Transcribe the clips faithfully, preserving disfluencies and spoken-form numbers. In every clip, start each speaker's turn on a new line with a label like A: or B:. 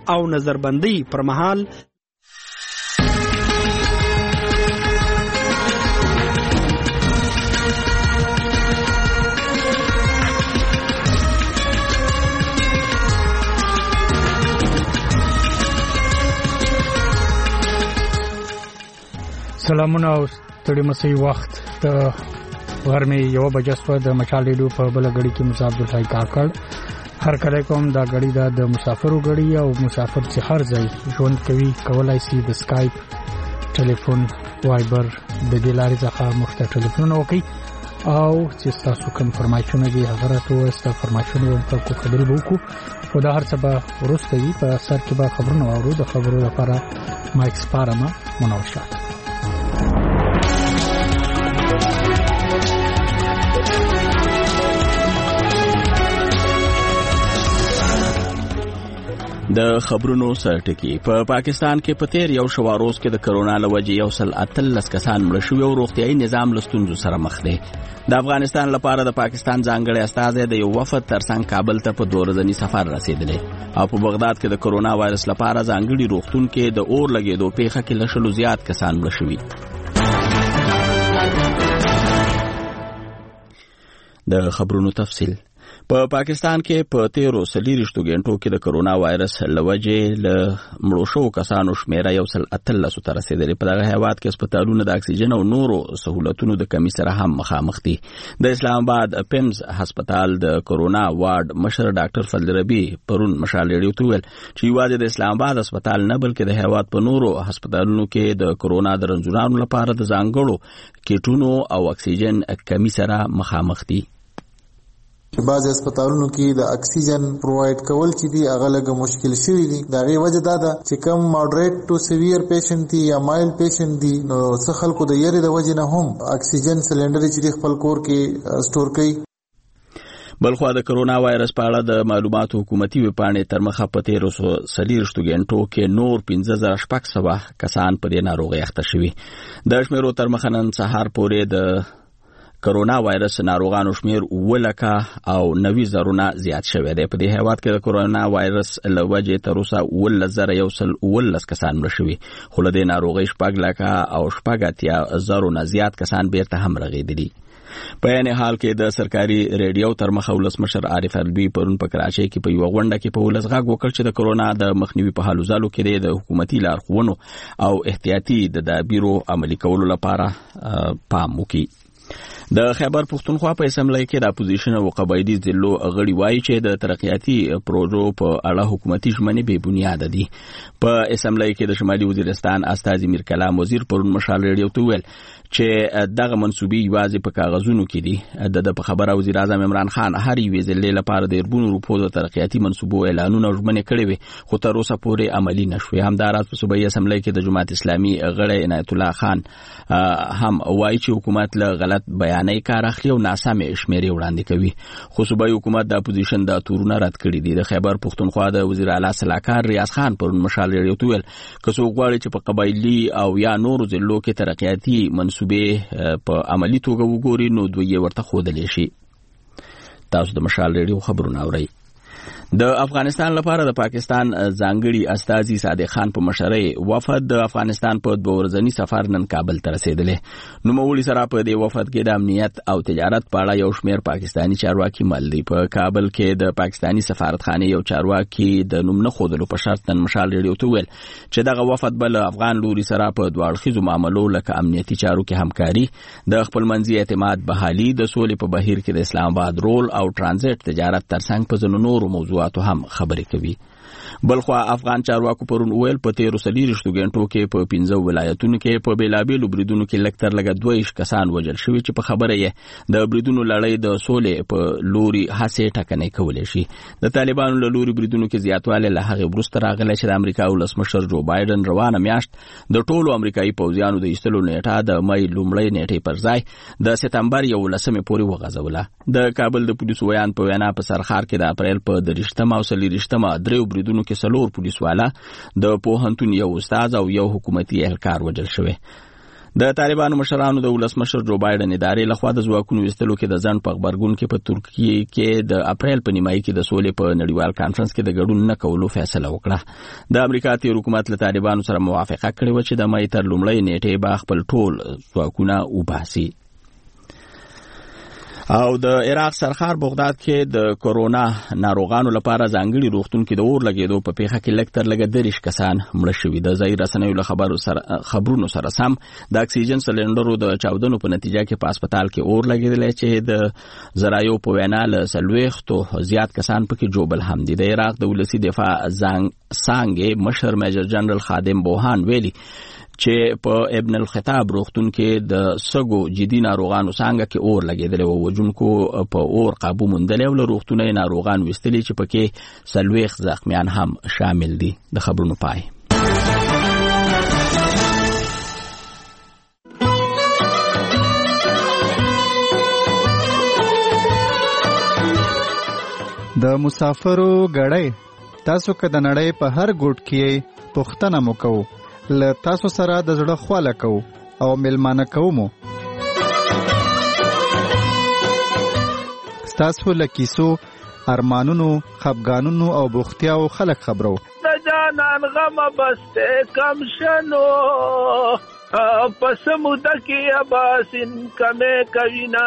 A: او نظربندۍ پر مهال
B: سلامونه او ستړي مسئ وخت د غرمې یو بجه شوه د مشال ریډیو په بله غړي کې موسی عبدالحی کاکړ هر کله کوم دا غړي دا د مسافرو غړي او مسافر چې هر ځای ژوند کوي کولای شي د سکایپ ټلیفون وایبر د دې لارې څخه موږ ته ټلیفون وکړي او چې تاسو کوم فرمایشونه دي هغه راته ستاسو فرمایشونه په کو خبرې وکړو خو دا هر څه به وروسته وي په سر کې به خبرونه واورو د خبرو لپاره مایک سپارم منور شاه
C: د خبرونو سرټکی په پاکستان کې په تیر یو شواروز کې د کرونا لوجې یو سل اتلس کسان مړ شوي او روغتیايي نظام له ستونزو سره مخ دی. د افغانستان لپاره د پاکستان ځانګړی استازی د یو وفد ترڅنګ کابل ته په دوه ورځني سفر رسیدلی او په بغداد کې د کرونا وایرس لپاره ځانګړي روغتون کې د اور لګېدو پیښه کې له شلو زیات کسان مړ شوي. د خبرونو تفصیل په پاکستان کې په تیرو څلوېښتو غنټو کې د کرونا وایرس لوجې له مړو شوو کسانو شمیره یو سل اتلس ته رسیدلې. په دغه هیواد کې هسپتالونه د اکسیجن او نورو سهولتونو د کمی سره هم مخامخ دي. د اسلام آباد پیمز هسپتال د کرونا وارډ مشر ډاکټر فضل ربی پرون مشال ریډیو ته ویل چې یوازې د اسلام آباد هسپتال نه بلکې د هیواد په نورو هسپتالونو کې د کرونا د رنځورانو لپاره د ځانګړو کیټونو او اکسیجن کمی سره مخامخ دي.
D: بعض هسپتالونو کې د اکسیجن پرووایډ کول چې دی هغه لږه مشکل شوی دی. دا غي وجه دا ده چې کم ماډریټ ټو سیویر پیشنټ دي یا مایل پیشنټ دي نو څه خلکو د یری د وجه نه هم اکسیجن سلندر چې خپل کور کې سٹور کوي.
C: بلخوا د کرونا وایرس په اړه د معلوماتو حکومتي ویبپاڼې تر مخه په تیرو څلوېښتو غنټو کې نور پنځه زره شپږ سوه کسان په دې ناروغۍ اخته شوي. د شمیرو تر مخه نن سهار پورې د کرونا وایرس ناروغانو شمیر اوه لکه او نوي زرونه زیات شوی دی. په دې هیواد کې د کرونا وایرس له وجې تر اوسه اوولس زره یو سل اوولس کسان مړه شوي خو له دې ناروغۍ شپږ لکه او شپږ اتیا زرو نه زیات کسان بیرته هم رغېدلي. په یعنی حال کې د سرکاري ریډیو تر مخه ولسمشر عارف الوی پرون په کراچۍ کې په یو غونډه کې په ولس غږ وکړ چې د کرونا د مخنیوي په حالو ځلو کې د حکومتي لارښوونو او احتیاطي تدابیرو عملي کولو لپاره پام وکړي. د خیبر پښتونخوا په اسمبلی کې د اپوزیشن او قبایلی ضلعو غړي وایي چې د ترقیاتي پروژو په اړه حکومتي ژمنې بې بنیاده دي. په اسمبلی کې د شمالي وزیرستان استازي میر کلام وزیر پرون مشال ریډیو ته ویل چې دغه منسوبي یوازې په کاغذونو کې دي. د په خبره وزیر اعظم عمران خان هر یوې ضلعې لپاره د اربونو روپو د ترقیاتي منسوبو اعلانونه او ژمنې کړې وې خو تر اوسه پورې عملي نشوې. همداراز په صوبایي اسمبلی کې د جماعت اسلامي غړی عنایت الله خان هم وایي چې حکومت له غلط بیانۍ کار اخلي او ناسمې شمیرې وړاندې کوي. خو صوبایي حکومت د اپوزیشن دا تورونه رد کړي دي. د خیبر پښتونخوا د وزیر اعلی صلاحکار ریاض خان پرون مشال ریډیو ته ویل که څوک غواړي چې په قبایلي او یا نورو ضلعو کې ترقیاتي منسوبې په عملی توګه وګوري نو دوی ورته ښودلی شي. تاسو د مشال ریډیو خبرونه اورئ. د افغانستان لپاره د پاکستان ځانګړي استازي صادق خان په مشرۍ وفد د افغانستان په دوه ورځني سفر نن کابل ته رسیدلی. نوموړي سره په دې وفد کې د امنیت او تجارت په اړه یو شمیر پاکستاني چارواکي مل دي. په کابل کې د پاکستاني سفارتخانې یو چارواکي د نوم نه ښودلو په شرط نن مشال ریډیو ته ویل چې دغه وفد به له افغان لوري سره په دوه اړخیزو معاملو لکه امنیتي چارو کې همکاري، د خپلمنځي اعتماد بحالي، د سولې په بهیر کې د اسلام آباد رول او ترانزیت تجارت ترڅنګ په ځینو نورو موضوعاتو هم خبرې کوي. بلخوا افغان چارواکو پرون ویل په تیرو څلوېښتو غنټو کې په پنځه ولایتونو کې په بیلابیلو بریدونو کې لږ تر لږه دوه ویشت کسان وژل شوي چې په خبره یې د بریدونو لړۍ د سولې په لوري هڅې ټکنۍ کولی شي. د طالبانو له لوري بریدونو کې زیاتوالی له هغې وروسته راغلی چې د امریکا ولسمشر جو بایډن روانه میاشت د ټولو امریکایي پوځیانو د ایستلو نیټه د مۍ لومړۍ نیټې پر ځای د سپتمبر یولسمې پورې وغځوله. د کابل د پولیسو ویان په وینا په سرخار کې د اپریل په دېرشتمه او څلېرویشتمه دریو بریدونو کې څلور پولیس والا، د پوهنتون یو استاد او یو حکومتي اهلکار وژل شوی. د طالبانو مشرانو د ولسمشر جو بایدن ادارې لخوا د ځواکونو وستلو کې د ځنډ په خبرګون کې په ترکیه کې د اپریل په نیمایي کې د سولې په نړیوال کانفرنس کې د ګډون نه کولو فیصله وکړه. د امریکا تیر حکومت له طالبانو سره موافقه کړې و چې د مې تر لومړۍ نیټې به خپل ټول ځواکونه وباسي. او د عراق سرخار بغداد کې د کورونا ناروغانو لپاره ځانګړي روغتون کې د اور لګیدو په پیښه کې لکتر لګ دریش کسان مړه شوي. د ځای رسنیو له خبرو سره خبرونو سره سم د اکسیجن سلندرو د چاودنو په نتیجه کې په هسپتال کې اور لګیدل چې د زرایو په وینا له سلويختو زیات کسان پکې جوبل هم دي. د عراق د ولسی دفاع څنګه مشر میجر جنرال خادم بوهان ویلي چې په ابن الخطاب روغتون کې د سګو جدي ناروغانو څنګه کې اور لګیدل او وجونکو په اور قابو موندل او له روغتوني ناروغان وستلي چې پکې سلويخ زخمیان هم شامل دي. د خبرونو پای
E: د مسافرو غړې تاسو که د نړۍ په هر ګوټ کې پښتنه مو کوو له تاسو سره د زړه خواله کوو او ملمانه کوو مو ستاسو له کیسو ارمانونو خفګانونو او بوختیاو خلک خبرو
F: د جانان غم بسته کم شنو پس موده کې اباسین کمه کوینا.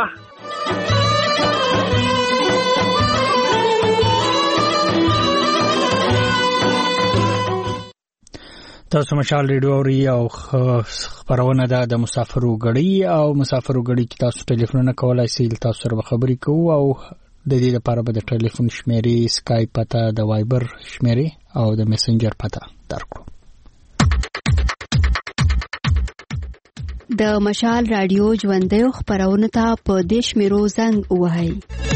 B: تاسو مشال ریډیو اوري او خبرونه ده د مسافرو غړي او مسافرو غړي کې تاسو ټلیفون کولای شئ تاسو سره خبرې کوو او د دې لپاره به د ټلیفون شمیرې سکایپ پته د وایبر شمیرې او د میسنجر پته درکړو.
G: د مشال رادیو ژوندۍ خبرونه ته په دیش میرو زنګ وهاي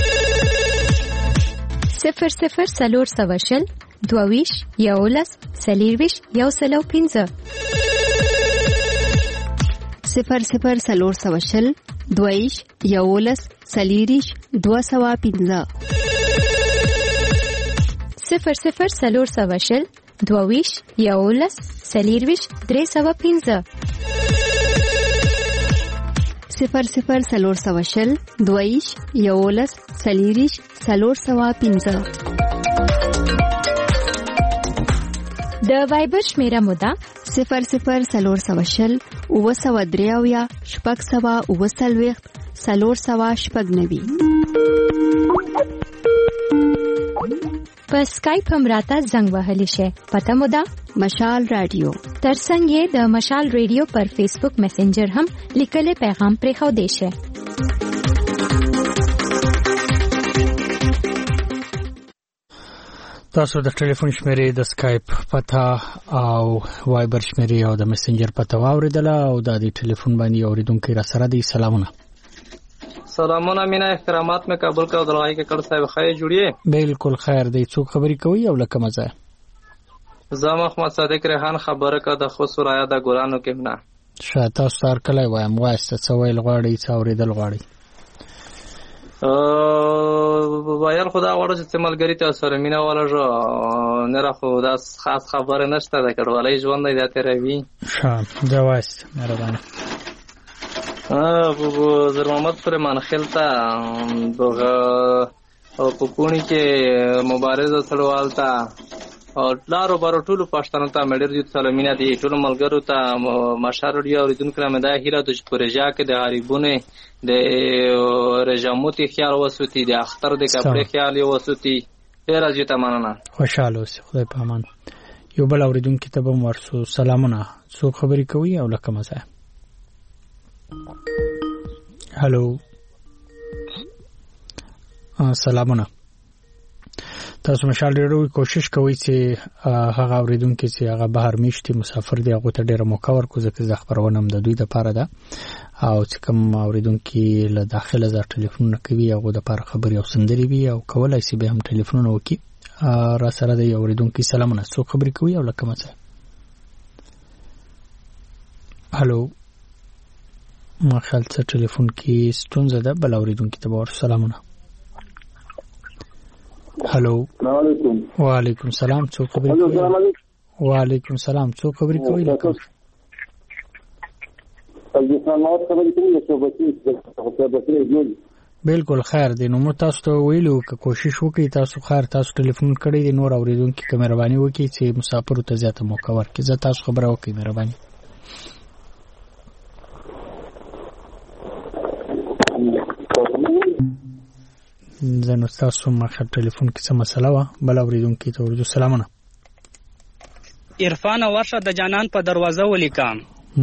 G: صفر صفر سلور سواشل دوویش یولس سلیرویش یو سلو پینزه صفر صفر سلور سواشل دوویش یولس سلیریش دو سوا پینزه صفر صفر سلور سواشل دوویش یولس سلیرویش درې سوا پینزه صفر صفر سلور سواشل دوویش یولس سلیریش سلور سوا پینزه. د وایبر شمیره مودا صفر صفر سلور سواشل او سوا دریاویا شپږ سوا او سلويخت سلور سوا شپږ نوي. په سکایپ هم راته زنګ وهلی شي پته مودا مشال رادیو ترڅنګ د مشال رادیو پر فیسبوک میسنجر هم لیکل پیغام پرې خو دی شي.
B: تاسو د ټلیفون شمیرې د سکایپ پته او وایبر شمیرې او د میسنجر پته واوریدل او د دې ټلیفون باندې اوریدونکو را سره دي. سلامونه
H: سلامونه مینا احترامات میں کابل کا عبدالغنی کے کڑ صاحب خیر جوړیے.
B: بالکل خیر دی. څوک خبرې کوي او لکه مزه
H: زما محمد صادق ریحان خبره کا د خصوص رایا د ګورانو کې نه
B: شاته ستار کله وایم واسه څویل غواړي څوریدل غواړي
H: ا وایل خدا غواړي چې ملګری ته سره مینا ولا جو نه را خو دا خاص خبره نشته د کډوالۍ ژوند دی ته روي
B: شه دا واسه مهرباني
H: ا بو زر محمد فرمان خلتا دغه او په کونی کې مبارزه سړوالتا او لارو بارو ټولو پښتنو ته مډر دي سلامینه دي ټولو ملګرو ته مشار دی او دن کړه مې دا هیله د پروژه کې د غریبونه د رجاموتي خیال وسوتی د اختر د کپړې خیال وسوتی ډیر از یته مننه
B: خوشاله اوسئ خدای په امان. یو بل اوریدونکو ته به ورسو سلامونه څو خبرې کوي او لکه مزه. هالو سلامونه. تاسو مشال ډیرو کوشش کوئ چې هغه اوریدونکو چې هغه بهر میشتي مسافر دی هغه ته ډیره موقع ورکړو ځکه زه خبرونه هم د دوی لپاره ده او چې کوم اوریدونکو له داخله ز ټلیفون کوي هغه د لپاره خبري او سندري وي او کولای شي به هم ټلیفون وکړي. را سره د اوریدونکو سلامونه څو خبرې کوي او لکه مڅه. هالو ما خیال څه ټلیفون کې ستونزه ده بل اوریدونکو ته ور سلامونه. هالو
I: السلام علیکم.
B: وعلیکم السلام څو خبرې کوي. وعلیکم السلام څو خبرې کوي لکه بالکل خیر دی. نو مو تاسو ته ویلو که کوشش وکړئ تاسو خیر تاسو ټلیفون کړی دی نور اوریدونکو کې مهرباني وکړئ چې مسافر ته زیاته موقع ورکړي. زه تاسو خبره وکړئ مهرباني. زه نو تاسو مخه ټلیفون کې څه مسله وه بل اوریدونکو ته ورجو سلامونه.
A: عرفان ورشه د جانان په دروازه ولیکم.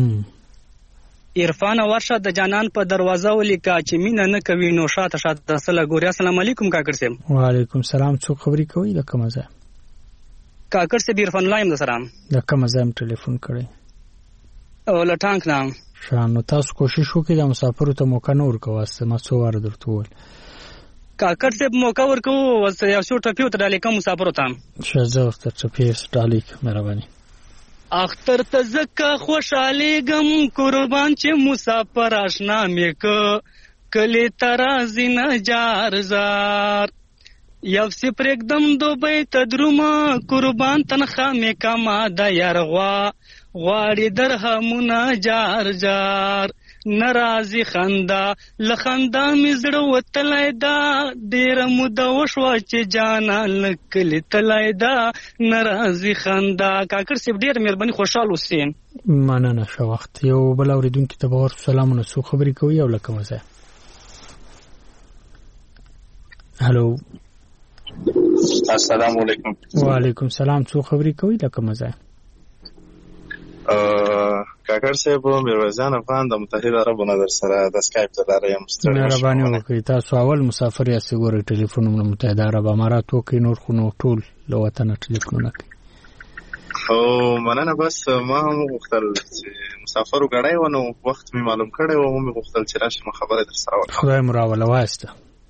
A: عرفان ورشه د جانان په دروازه ولیکا چې مینه نه کوي نو شاته شاته سره ګوري. السلام علیکم کاکړ صاحب.
B: وعلیکم سلام. څوک خبرې کوي؟ د کوم ځای؟
A: کاکړ صاحب عرفان لایم د سلام. د
B: کوم ځای ټلیفون کړی؟
A: او لټانک نام.
B: شانو تاسو کوشش وکړئ د مسافرو ته موقع نه ورکوه. ما څو واره درته وویل
A: کاکړ صاحب موقع ورکوو وس یو څو ټپې ورته ډالې کوم مسافرو ته.
B: ښه زه ورته ټپې ډالې کوم مهرباني.
A: اختر ته زکه خوشحالیږم قربان چې مسافر آشنا مې که کلی ترازی نه جار زار یو سی پرېږدم دوبۍ ته درومه قربان تنخوا مې کما د یار غوا غواړي درهمونه جار جار ناراضي خندا لخندا مې زړه وتلی دا ډېره موده وشوه چې جانا لکلي تلی دا ناراضي خندا. کاکړ صاحب ډېر مهرباني خوشحال اوسئ.
B: مننه. ښه وخت. یو بل اورېدونکي ته به ورته سلامونه. څوک خبرې کوي او له کومه ځای؟ هلو.
I: السلام علیکم.
B: وعلیکم سلام. څوک خبرې کوي له کومه ځای؟
I: کاکړ صاحب میرویزان افغان د متحده عربو نه در سره د سکایپ ته لاره یم.
B: مهرباني وکړئ. تاسو اول مسافر یاستئ ګورئ ټلیفون مو متحده عرب امارات وکړئ نور خو نو ټول له وطنه ټلیفونونه کوي.
I: او مننه. بس ما هم غوښتل چې مسافرو ګړی و نو وخت مې معلوم کړی و مې غوښتل چې راشم خبره در سره وکړم.
B: خدای مو راوله وایسته.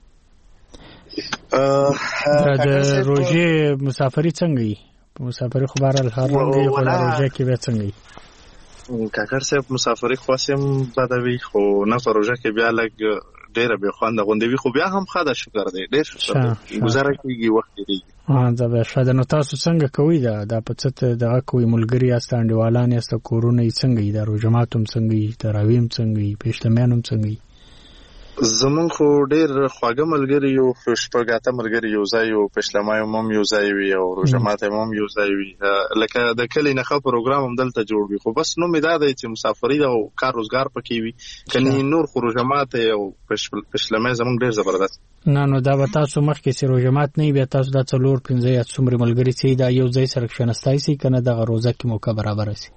B: د روژې مسافري څنګه وي؟ مسافري خو بهرحال حرام دی خو د روژې کې بیا څنګه وي؟
I: کاکړ صاحب مسافري خاص هم بده وي خو نه په روژه کې بیا لږ ډېره بې خونده غوندې وي خو بیا هم ښه ده شکر دی ډېر شکر دی ګزاره کېږي وخت تېرېږي.
B: دا بیا ښه ده. نو تاسو څنګه کوئ دا دا په څه دغه کوئ ملګري یاست انډیوالان یاست کورونه یې څنګه وي؟ دا روژه مات هم څنګه وي؟ تراویح هم څنګه وي؟ پیشلمیان هم څنګه وي؟
I: زمونږ خو ډېر خواږه ملګري یو شپږ اته ملګري یو ځای یو پیشلمی هم یو ځای وي او روژه ماتی هم یو ځای وي لکه د کلي نښه پروګرام هم دلته جوړ وي خو بس نوم یې دا دی چې مسافري او کار روزګار پکې وي کني نور خو روژه ماتی او پیشلمی زمونږ ډېر زبردست.
B: نه نو دا به تاسو مخکې چې روژه مات نه وي بیا تاسو دا څلور پنځه یا څومره ملګري چې دا یو ځای سره کښېنستی سي که نه دغه روژه کې موقع برابره سي؟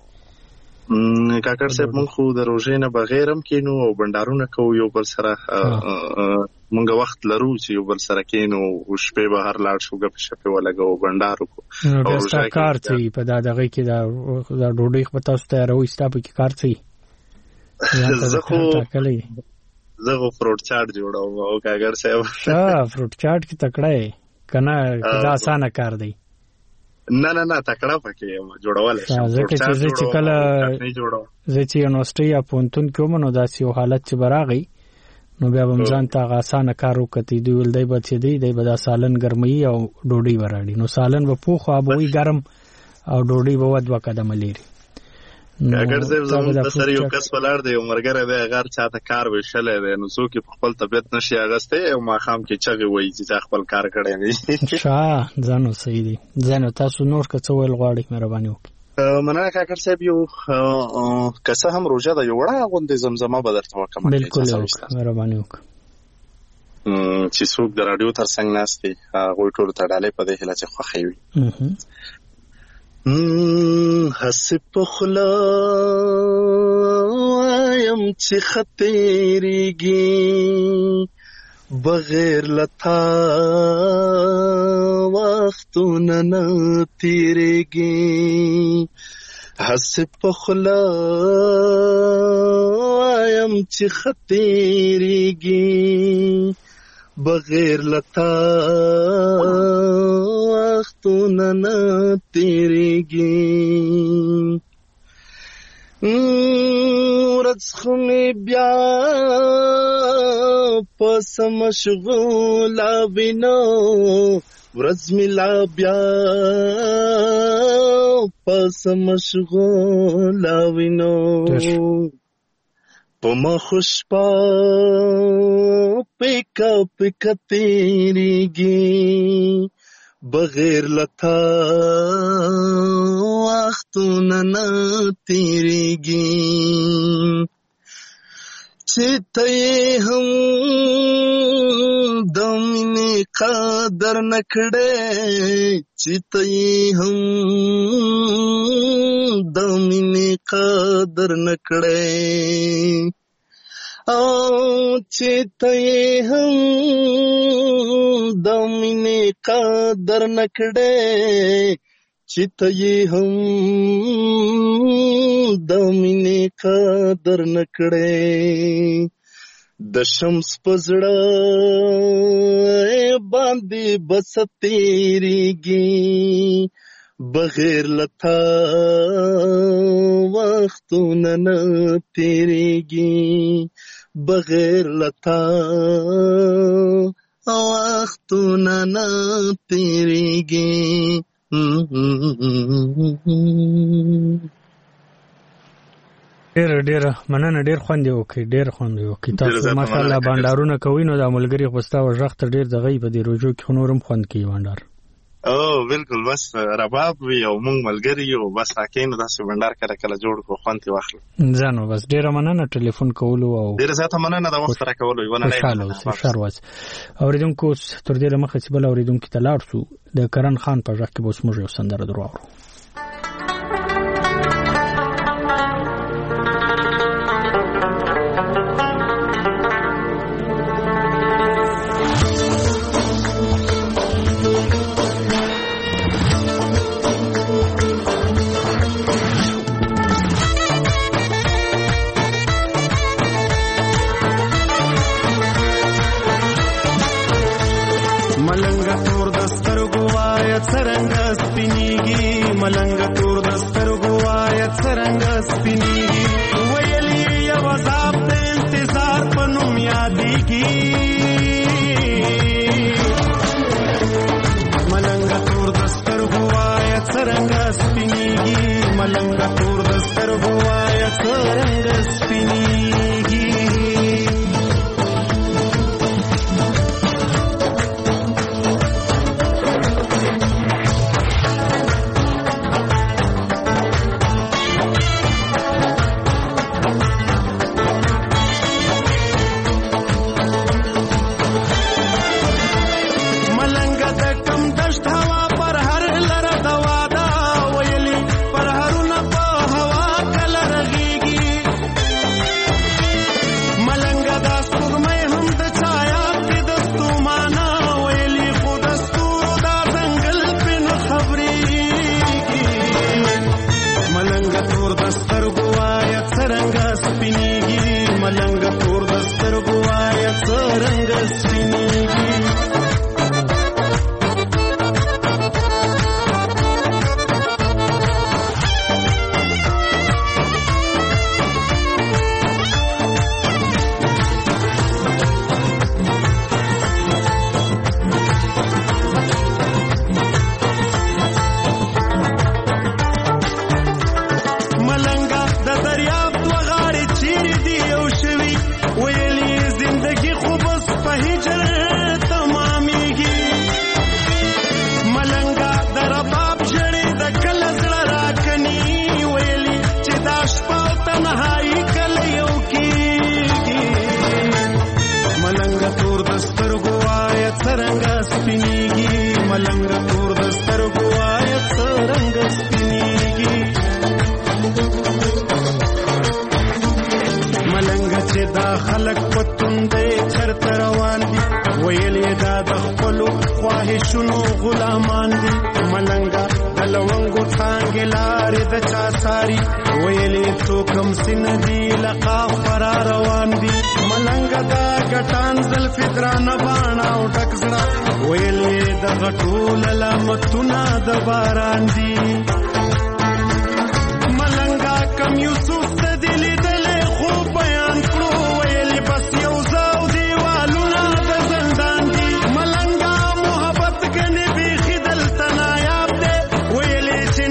I: کاکړ صاحب مونږ خو د روژې نه بغیر هم کینو او بنډارونه کوو یو بل سره مونږ وخت لرو چې یو بل سره کینو شپې به هر لاړ شو ګپې شپې ولګو بنډار وکړو.
B: نو ستا کار څه وي په دا دغې کې دا ډوډۍ خو به تاسو تیاروئ ستا پکې کار څه وي؟
I: زه خو زه خو فروټ چاټ جوړوم او کاکړ صاحب
B: ښه فروټ چاټ کې تکړه یې که نه دا اسانه کار دی؟
I: نه نه نه تکړه پکې یم جوړولی شم.
B: ځکه چې زه چې کله زه چې یونیورسټۍ یا پوهنتون کې وم نو داسې یو حالت چې به راغی نو بیا به م ځان ته هغه اسانه کار وکتئ. دوی ویل دی به چې دی دی به دا سالن ګرموي او ډوډۍ به راوړي نو سالن به پوخ او آبوي ګرم او ډوډۍ به دوه قدمه لري.
I: کاکړ صاحب زموږ د سره یو کس ولاړ دی یو ملګری دی هغه هر چاته کار ویشلی دی نو څوک یې په خپل طبیعت نشي اخیستی او ماښام کې چغې وایي چې چا خپل کار کړی دی.
B: ښه ځه نو صحیح دی. ځه نو تاسو نور که څه ویل غواړئ مهرباني وکړئ.
I: مننه کاکړ صاحب یو که څه هم روژه ده یو وړه غوندې زمزمه به درته وکړم.
B: بلکل مهرباني وکړه.
I: چې څوک د راډیو تر څنګ ناست دي هغوی ټولو ته ډالۍ په دې هیله چې خوښې وي. هسې په خوله وایم چې ښه تېرېږي بغیر له تا وختونه نه تېرېږي. هسې په خوله وایم چې ښه تېرېږي بغیر لتا وختونه نه تېرېږي. ورځ خو مې بیا په څه مشغوله وینو ورځ مې لا بیا په څه مشغوله وینو پما خوشپا پیکا پیکا تیریگی بغیر لتا وختونه نه تیریگی چې ته هم د مینې قدر نه کړې چې ته هم د مینې قدر نه کړې او چې ته هم د مینې قدر نه کړې چې ته هم د مینې قدر نه کړې د شمس په زړه باندې بس تیریږي بغیر لتا وختونه نه تیریږي بغیر لتا وختونه نه تیریږي.
B: ډېر ډېر مننه، ډېر خوند یې وکړي، ډېر خوند یې وکړي. تاسو ماشاءالله بانډارونه کوئ نو دا ملګري خو ستا غږ ته ډېر دغه په دې روژو کې خو نور هم خوند کوي بانډار.
I: او بالکل بس رباب وي او موږ ملګري یو بس راکې نو داسې بانډار کله کله جوړ کړو خوند یې واخلو. زه نو بس ډېره مننه ټلیفون کولو او ډېره زیاته مننه د وخت راکولو یو نه
B: خوشحاله اوسئ. ښه ورځ. اورېدونکو تر دې دمخه چې بل اورېدونکي ته لاړ شو د کرن خان په غږ کې به اوس موږ یو سندره در واورو.
J: ملنګ تور دستر غوايت سرنګ سپینیږي ویلې یو عذاب د انتظار په نوم یادېږي ملنګ تور دستر غوايت سرنګ سپینیږي ملنګ تور دستر غوايت سرنګ سپینیږي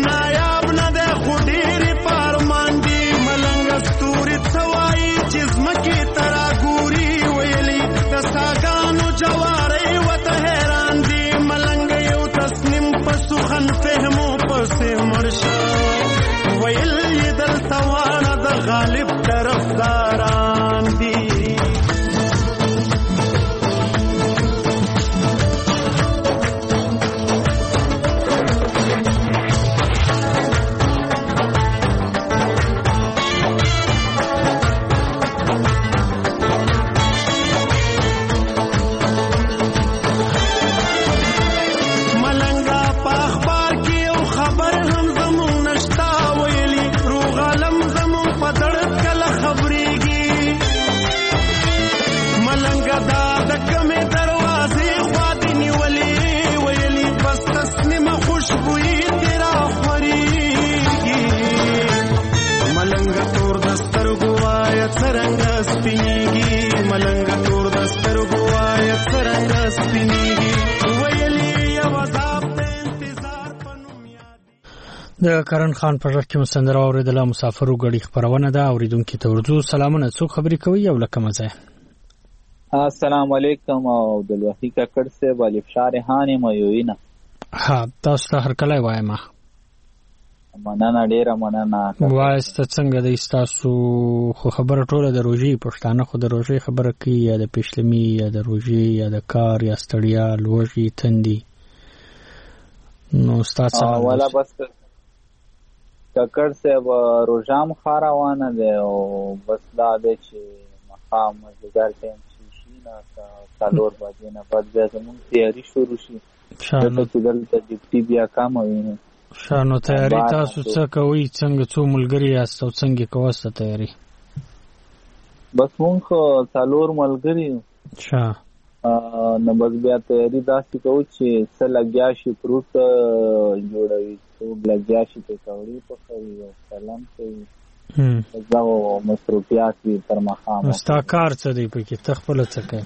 J: Just راشه ویل یې دلته واړه د غالب طرفداران دي.
B: د کرن خان په ژغ کې مسندره اوریدله مسافرو غړي خبرونه ده. اوریدونکو ته ورځو سلامونه. څوک خبرې کوي او لکه مزه؟
K: السلام علیکم او عبدالوحی ککړ صاحب الف شارحان مېوینه.
B: ها تاسو ته هر کله وایم.
K: مننه ډیره مننه.
B: وایست څنګه د تاسو خو خبره ټوله د روژې پښتانه خو د روژې خبره کوي یا د پښلمی یا د روژې یا د کار یا ستړیا لوږی تندي. نو تاسو
K: ولا بس ککړ صاحب روزام خاروانه ده او بس دا د چې مقام مزګر ټیم شي نه څلور بجې نه بعد بیا زموږ تیاری شروع شي. شانو چې دلته ډیپټي بیا کام ویني.
B: شانو تیاری تاسو څه کوي؟ څنګه څو ملګری یاست او څنګه کوسته تیاری؟
K: بس مونږ څلور ملګری
B: ښه
K: نو بس بیا تیاری داسې کوو چې څه لګیا شي فروټ جوړوي، څوک لګیا شي پکوړې پخوي او سلام کوي، دا مصروفیات وي تر ماښامه.
B: ستا کار څه دی پکې؟ ته خپله څه کوې؟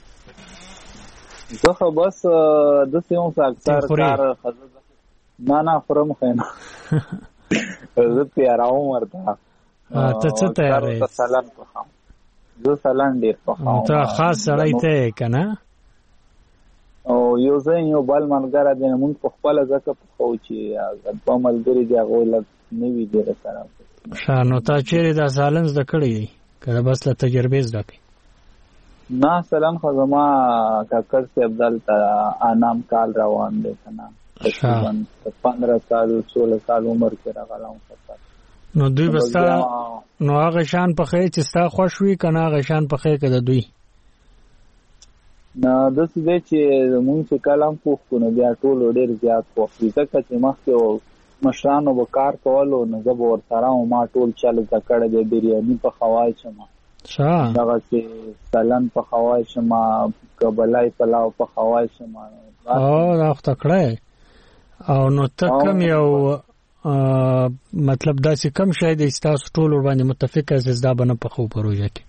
K: زه خو بس داسې یم چې اکثر کار نه نه خورم خو نه زه تیاروم ورته.
B: ته څه تیاروې؟
K: سلام پخوم. زه سلام ډېر پخوم.
B: ته خاص سړی ته یې که نه؟
K: او یو ځای یو بل ملګری دی مونږ په خپله ځکه پخوو چې دوه ملګري دي هغوی لږ نه وي ډېره سره.
B: ښه نو تا چېرې دا سالن زده کړی دی که د بس له تجربې زده کړې؟
K: نه سلام خو زما کاکړ صاحب دلته انام کال روان دی که نه تقریبا پندره سال سوله سال عمر کې راغلی وم.
B: نو دوی به ستا نو هغه شان پخوې چې ستا خوښ وي که نه هغه شان پخوې که د دوی؟
K: نه داسې دی چې مونږ چې کله هم پوښ کړو نو بیا ټولو ډېر زیات خوښ وي ځکه چې مخکې مشرانو به کار کولو نو زه به ورسره وم. ما ټول چل زده کړی دی. بریاني پخوای شم، دغسې سلن پخوای شم، کبلای پلاو پخوای شم.
B: او دا خو تکړه یې. او نو ته کم یو مطلب داسې کم شی دی چې تاسو ټول ورباندې متفق یاست دا به نه پخو په روژه کې؟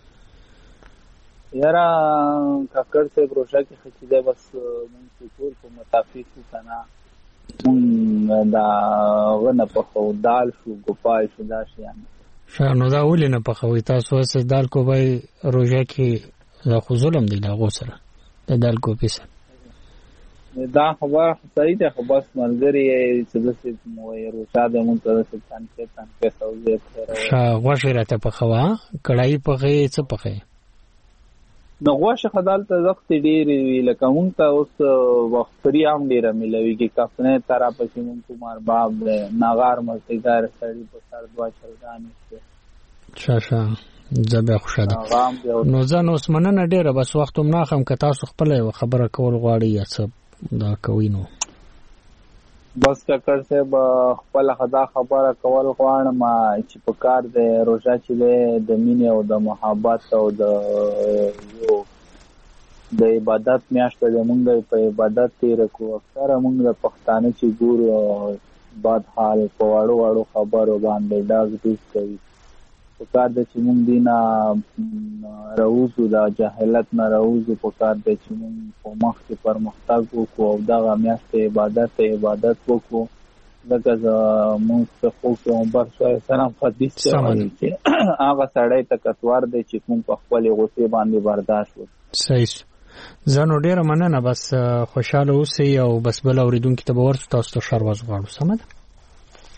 K: یاره کاکړ صاحب روژه کې ښه چې دی بس مونږ چې ټول په متفق وو که نه مونږ دا هغه نه پخو، دال شو ګوپای شو دا شیان.
B: ښه نو دا ولې نه پخوئ تاسو؟ هسې دال کوپی روژه کې دا خو ظلم دی له هغو سره د دال کوپي سره.
K: دا خبره صحیح ده خو بس ملګري یې چې داسې وایي روژه دی مونږ ته داسې تنکې تنکې سوزې پخېروي.
B: ښه غوښې راته پخوه. کړایي پخوې څه پخوې؟
K: نو غوښې خو دلته زښتې ډېرې وي لکه مونږ ته اوس وختري هم ډېره میلوېږي. کفنۍ طرف پسې مونږ کوم ارباب دی نغار مازدیګر سړي په سر دوه چرګانې شوې.
B: ښه ښه زه بیا خوښه ده. نو زه نو اوس مننه ډېره بس وخت هم نه اخلم که تاسو خپله یوه خبره کول غواړئ یا څه دا کوي نو
K: بس ککړ صاحب خپله دا خبره کول غواړم چې په کار د روژه چې دی د مینې او د محبت او د یو د عبادت میاشت ده مونږ په عبادت تېره کړو. اکثره مونږ د پښتانه چې ګورو بد حال په واړو واړو خبرو باندې ډاز ډوز کوي. په کار ده چې مونږ دې نه راوځو د جاهلت نه راوځو. په کار ده چې مونږ په مخکې پرمختګ وکړو او دغه میاشت عبادت عبادت وکړو ځکه زمونږ څخه پیغمبر صلی الله علیه وسلم حدیث چې هغه سړی تکتور دی چې کوم په خپلې غوسې باندې برداشت وکړي.
B: صحیح. زه نو ډېره مننه بس خوشحاله اوسئ او بس بل اورېدونکي ته به ورسو تاسو ته ښه ورځ غواړو. سمه ده؟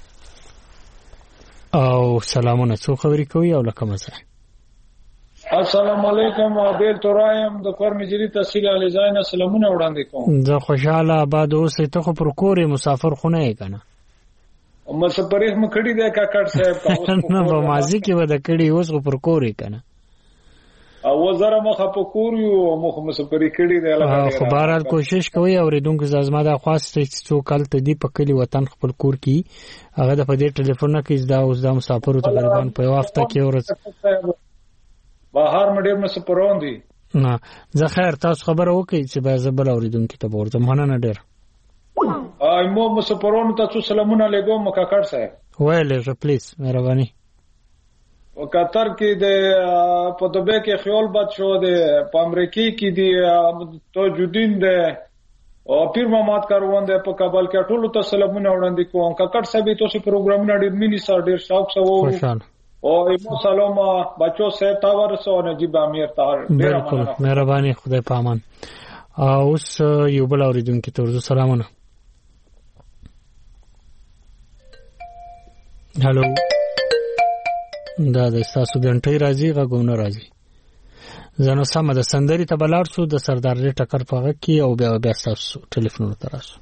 B: سلامونه. څو خبرې کوي او لکه مزه.
L: السلام علیکم. عادل تورایم د کور مجری تحصیل علی زاین سلامونه وړاندې کوم.
B: زه خوشاله آباد اوسې. ته خو پر کور مسافر خونه یې کنه.
L: مسافرې هم کړي دی کاکړ صاحب.
B: نه په مازی کې ودا کړي اوس خو پر کور یې کنه.
L: او زره مخه په کور یو مخ مسافرې کړي دی.
B: الله خو بهرحال کوشش کوي اوریدونکو زما د خواسته څو کال ته دی په کلی وطن خپل کور کې هغه د په دې ټلیفون نه کې دا اوس د مسافرو تقریبا په یو هفته کې ورځ
L: بهر مډیر مسافرون دي.
B: نه زه خیر تاسو خبر وکړئ چې به زبر اوریدونکو ته ورته مننه ډیر.
L: ایمو مسافرون ته څو سلامونه لګوم کاکړ صاحب.
B: وایله پلیز مهرباني.
L: او قطر کې د په دوبه کې خیال باد شو د په امریکا کې دی توجودین د او پیر محمد کاروان د په کابل کې ټولو ته سلامونه وړاندې کوم. کاکړ صاحب تاسو پروګرامونه ډیر مینی سره ډیر شوق سره
B: خوشاله
L: او ایمو سلام بچو صاحب تا ورسو نجیب امیر طاهر.
B: بالکل مهرباني خدای پامان. اوس یو بل اوریدونکو ته ورته سلامونه. هالو دا د تاسو غنټي راځي غوونه راځي. زنه سم د سندري ته بلار شو د سردار ټکر پغه کی او بیا بیا تاسو ټلیفون تراسو.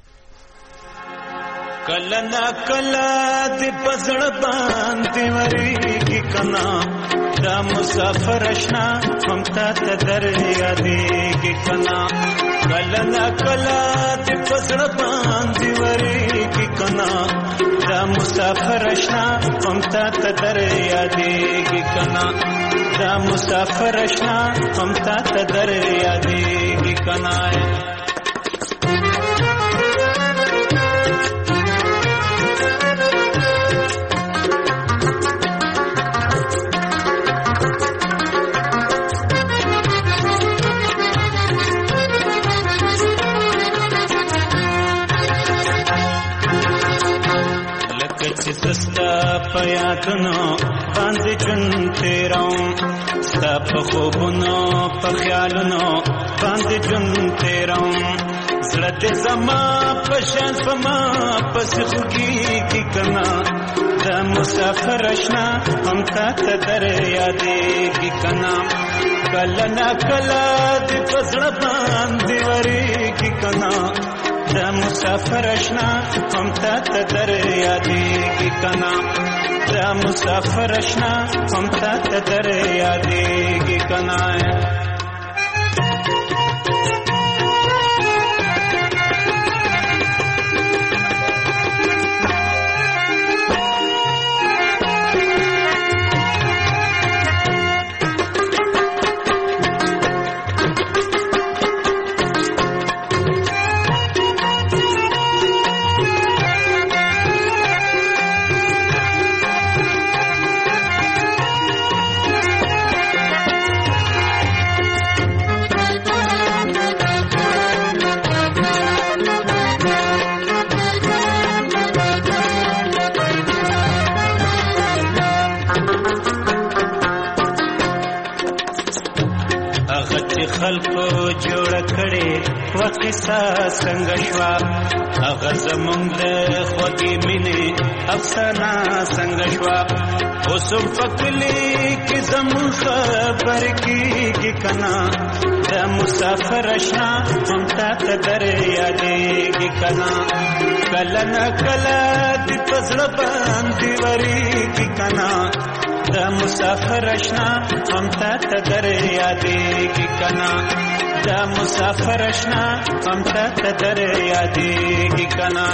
J: کله نا کله د پزړ باندې وریږي کنا دا مسافر شنا هم تا ته در یادېږي کنا. کله نا کله د پزړ باندې وریږي کنا دا مسافر شنا هم تا ته در یادېږي کنا. دا مسافر شنا هم تا ته در یادېږي کنا. سستا پیاتنو باندې جن تیراو ستا په خوبونو په خیالونو باندې جن تیراو زړه دې زما په شان فما پس خوږي کنا دا مسافر اشنا هم تا ته در یادېږي کنا. کله نا کله دې په زړه باندې ورېږي کنا دا مسافر اشنا هم تا ته در یادېږي کنا. دا مسافر اشنا هم تا ته در یادېږي کنا. خلکو جوړ کړي وقصه څنګه شوا هغه زمونږ د خوږې مینې افسانه څنګه شوا. اوس په کلي کې زمونږ خبر کېږي کنا دا مسافر اشنا هم تا ته در یادېږي کنا. کله نه کله دې په زړه باندې ورېږي کنا دا مسافر اشنا هم تا ته در یادېږي کنا. دا مسافر اشنا هم تا ته در یادېږي کنا.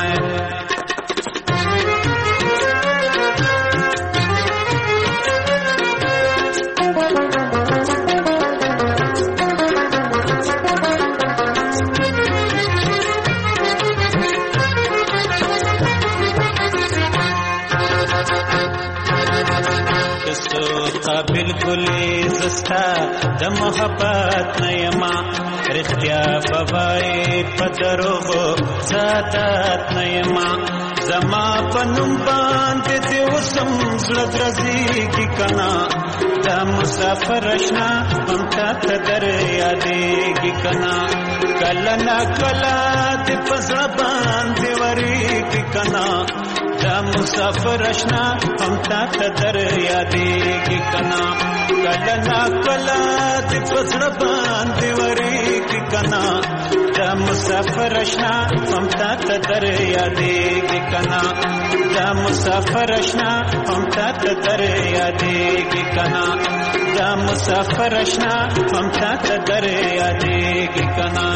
J: قابل ګلې زستا د محبت نه یما رښتیا فوای په دروغو ساتات نه یما زما په نوم باندې دې وسم زړه درځيږي کنا دا مسافر اشنا هم تا ته در یادېږي کنا. کله نا کله دې په زړه باندې ورېږي کنا دا مسافر اشنا هم تا تدر یادېږي کنا کله نا کله د پزړه باندې ورېږي کنا دا مسافر اشنا هم تا تدر یادېږي کنا دا مسافر اشنا هم تا تدر یادېږي کنا دا مسافر اشنا هم تا تدر یادېږي کنا.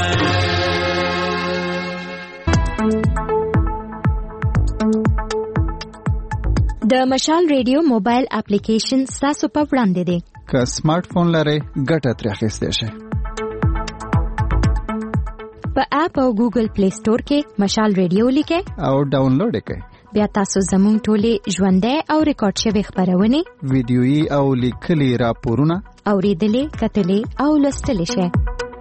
G: د مشال ریډیو موبایل اپلیکیشن ستاسو په وړاندې دی.
E: که سمارټ فون لرئ ګټه ترې اخیستی شئ.
G: په اپ او ګوګل پلی سٹور کې مشال ریډیو لیکئ
E: او ډاونلوډ یې کړئ.
G: بیا تاسو زموږ ټولې ژوندۍ او ریکارډ شوې خپرونې
E: ویډیويي او لیکلي راپورونه
G: اورېدلې کتلې او لوستلې شئ.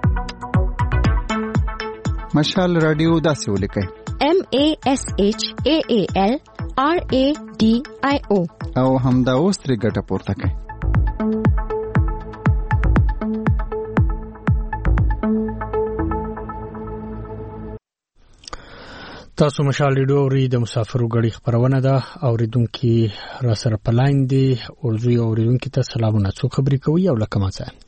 E: مشال رادیو داسې ولیکئ:
G: M A S H A A L R A D I O
E: او همدا اوس ترې ګټه پورته کړئ.
B: تاسو مشال ریډیو اوري د مسافرو غړي خبرونه ده. اوریدونکو را سره پلاین دي اردو اوریدونکو ته سلامونه. څو خبرې کوي او لکه ما څه.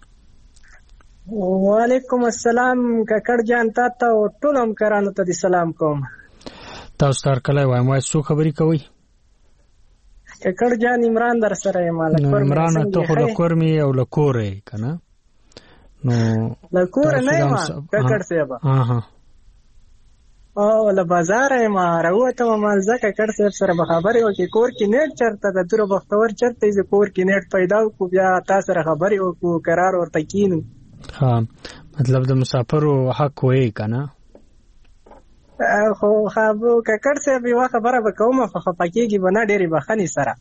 M: وعلیکم السلام ککړ جان تاسو ټول هم کرانو ته سلام کوم.
B: تاسو تر کله وایم وای څو خبرې کوي.
M: ککړ جان عمران در سره یم.
B: عمران ته خو لکورمي او لکورې کنه نو
M: لکور نه یم ککړ سیبا.
B: ها ها
M: او له بازار ما راوته مال زکه کړ سر سره خبرې وکي کور کې نیټ چرته د تر بختور چرته ز کور کې نیټ پیدا کو بیا تاسو سره خبرې وکړو قرار ورته کینو.
B: ها مطلب د مسافرو حق وې کنه
M: خو خو ککړ سه به خبره وکوم خو پکېږي بنا ډېری بخنی سره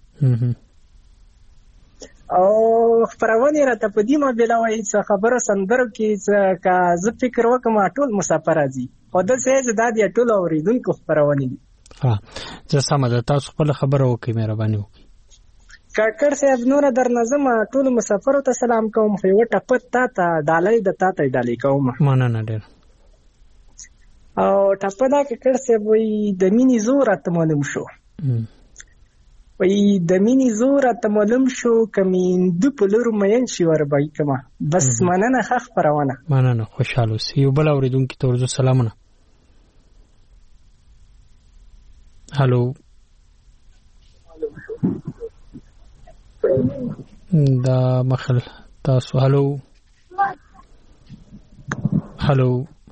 M: او خبرونه راته په دې ما بلوي څه خبره سندرو کې څه کا ز فکر وکم ټول مسافر راځي او د څه زدا دي ټول اوریدونکو خبرونه دي.
B: ها زه سم ده تاسو خپل خبره وکي مهرباني وکي.
M: ککړ صاحب نور در نظم ټول مسافرو ته سلام کوم. خو یو ټپت تا ته ډالۍ د تا ته ډالۍ کوم.
B: مننه ډېر.
M: او ټپدا ککړ صاحب وي د مینی زور اتمنم شو. وی د مینی زور اتملم شو کمین د پلور مین شي ور بای کما بس مننه خخ پروانه.
B: مننه خوشاله اوسئ. یو بل اوریدونکو ته ورته سلامونه. هالو دا مخل تاسو هالو هالو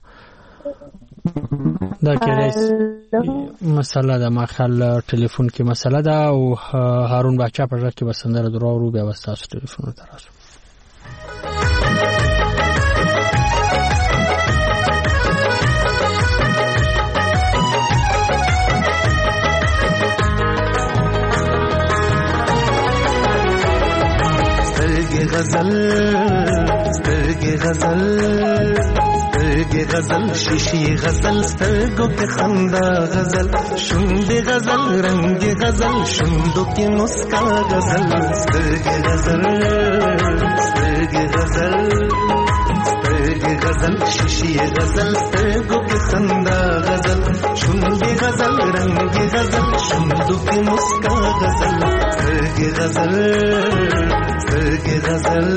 B: دا کېریس مسله ده مخال ټلیفون کې مسله ده او هارون بچا په ځکه کې بسندره درو ورو بیا واسطه ټلیفون ته راځو.
N: سترګې غزل سترګې غزل سترګې غزل شیشې غزل سترګو کې خندا غزل شونډې غزل رنګې غزل شونډو کې مسکا غزل سترګې غزل سترګې غزل سترګې غزل شیشې غزل سترګو کې خندا غزل شونډې غزل رنګې غزل شونډو کې مسکا غزل سترګې غزل سترګې غزل.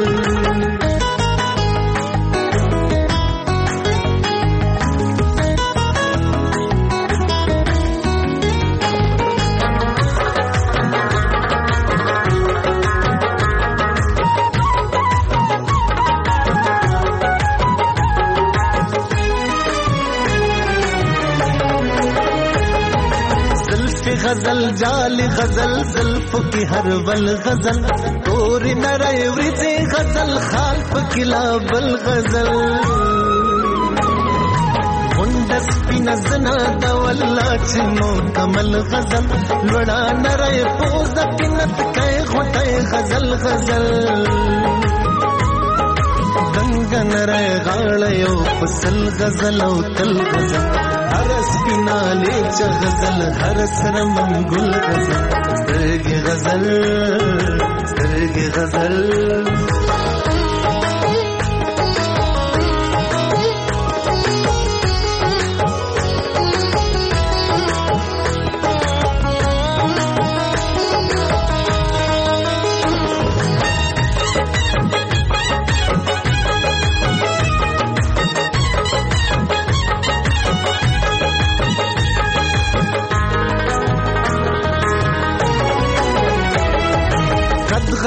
N: غزل جال غزل زلف کی ہر ول غزل تور نرے ورځې غزل خال پکلا بل غزل مندس پینزنا د والله چنو کمل غزل لړا نرے پوز پینت کای غټه غزل غزل دنګ نرے غاړه یو فصل غزل او تل غزل هر سپیناله چ غزل هر سره منګل غزل سترګې غزل سترګې غزل.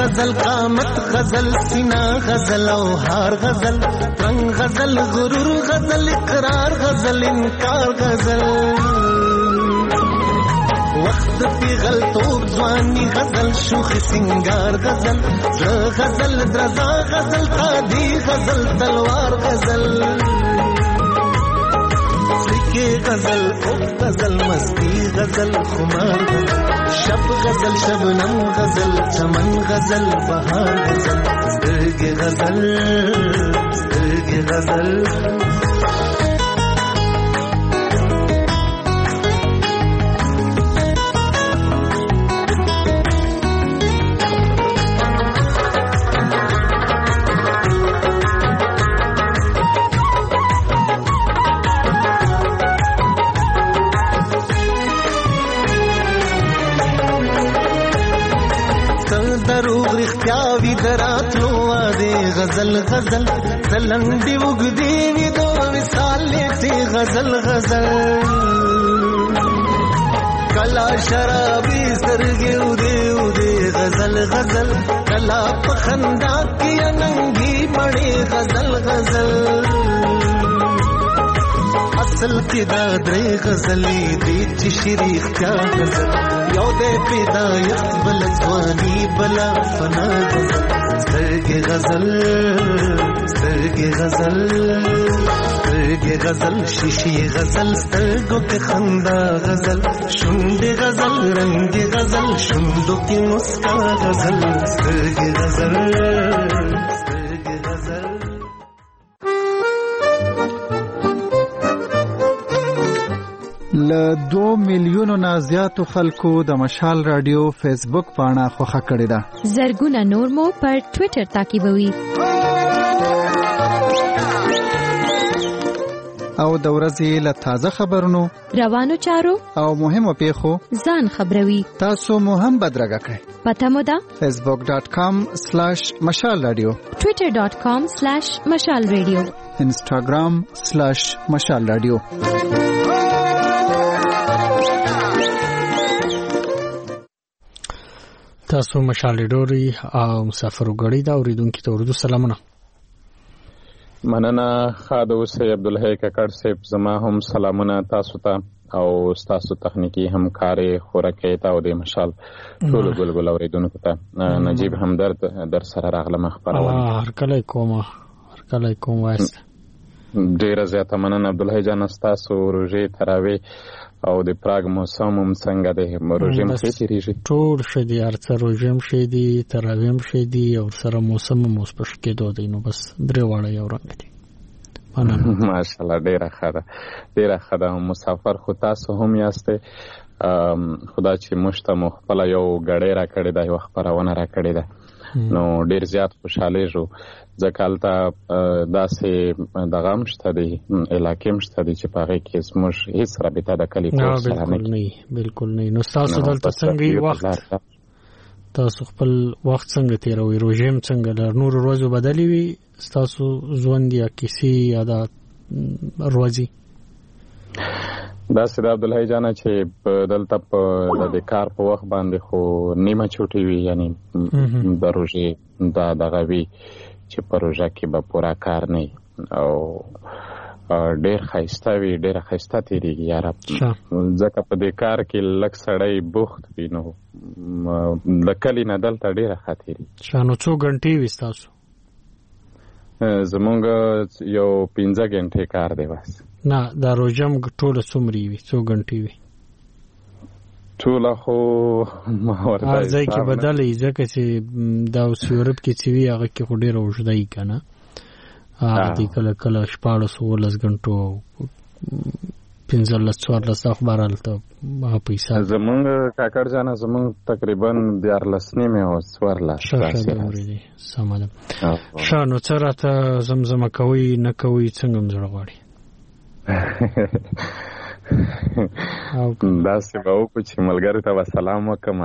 N: غزل قامت غزل سینا غزل او هار غزل رنگ غزل غرور غزل اقرار غزل انکار غزل وقت پیغل توب ځواني غزل شوخ سنگار غزل غزل درزا غزل قادی غزل تلوار غزل سکه غزل او غزل مستی غزل خمار غزل شب غزل شبنم غزل چمن غزل بهار غزل سترګې غزل سترګې غزل رښتیاوي دراتلو واده غزل غزل تلنډي وګدي وي دو وصال لټي غزل غزل کلا شرابي سترګې ودي ودي غزل غزل کلا پخندا کې ننګي مړې غزل غزل اصل کې دا درې غزلې دي چې شریخ کا غزل یو دې پیدایت بل ځواني بلا فنا غزل سترګې غزل سترګې غزل سترګې غزل شیشې غزل سترګو کې خندا غزل شونډې غزل رنگ غزل شونډو کې مسکا غزل سترګې غزل سترګې غزل له دو میلیونو نه زیاتو خلکو د مشال رادیو فیسبوک پاڼه خوښه کړې ده.
G: زرګونه نور مو پر ټوئیټر تعقیبوي.
E: او د ورځې له تازه خبرونو،
G: روانو چارو
E: او مهمو پیښو
G: ځان خبروي.
E: تاسو مو هم بدرګه کړئ.
G: پته مو ده
E: فیسبوک ډاٹ کام سلیش مشال رادیو،
G: ټوئیټر ډاٹ کام سلیش مشال رادیو،
E: انسټاګرام سلیش مشال رادیو.
B: تاسو مشال ډوري او مسافر غړي دا اوریدونکو ته ورته سلامونه.
O: مننه خاده اوسې عبدالحی ککړ صاحب، زما هم سلامونه تاسو ته او تاسو تخنیکی همکاري خورکې ته او د مشال ټول ګلګل اوریدونکو ته نجیب همدرد در سره راغلم خبرونه.
B: هر کله کوم هر کله کوم وایس
O: ډیره زیاته مننه عبدالحی جان، تاسو روزي تراوی او د پراګ موسم هم څنګه د روزم کې تیریږي؟
B: ټول شدي ارڅ روزم شدي تراویم شدي او سره موسم مو سپش کېدو دی، نو بس درې واړه یو رنګ دي.
O: ماشاءالله ډیره ښه ده ډیره ښه ده. مسافر خو تاسو هم یاستئ، خدا چې موږ ته مو خپله یو ګړۍ را کړې ده، یوه خپرونه را کړې ده، نو ډیر زیات خوشحالیږو ځکه هلته داسې دغه هم شته دی، علاقې هم شته دی چې په هغې کې زموږ هېڅ رابطه د کلي کور سره نه
B: کوي. بلکل نه. نو ستاسو دلته څنګه وخت تاسو خپل وخت څنګه تېروئ؟ روژې هم څنګه له نورو ورځو بدلې وي ستاسو ژوند یا کیسې یا د ورځې؟
O: داسې د عبدالحی جانه چې دلته په د کار په وخت باندې خو نیمه چوټې وي، یعنی د روژې دا دغه وي چې په روژه کې به پوره کار نه وي او ډېر ښایسته وي، ډېره ښایسته تېرېږي یاره، ځکه په دې کار کې لږ سړی بوخت وي، نو د کلي نه دلته ډېره ښه تېرېږي.
B: نو څو غنټې وي ستاسو؟
O: زمونږ یو پنځه غنټې کار دی بس.
B: نه دا روژه هم ټوله څومره وي؟ څو غنټې وي؟
O: ټوله خو ما ورته
B: هر ځای کې بدله وي، ځکه چې دا اوس یورپ کې چې وي هغه کې خو ډېره اوږده وي که نه، هغه کله کله شپاړس اوولس غنټو پنځلس څوارلس دا خو بهرحال ته هغه پیسه
O: زمونږ کاکړ جانه زمونږ تقریبا دیارلس نیمې او څوارلس.
B: سمه ده. ښه نو څه راته زمزمه کوئ نه کوئ څنګه م زړه غواړي؟
O: داسې به وکړو چې ملګرو ته به سلام وکړم.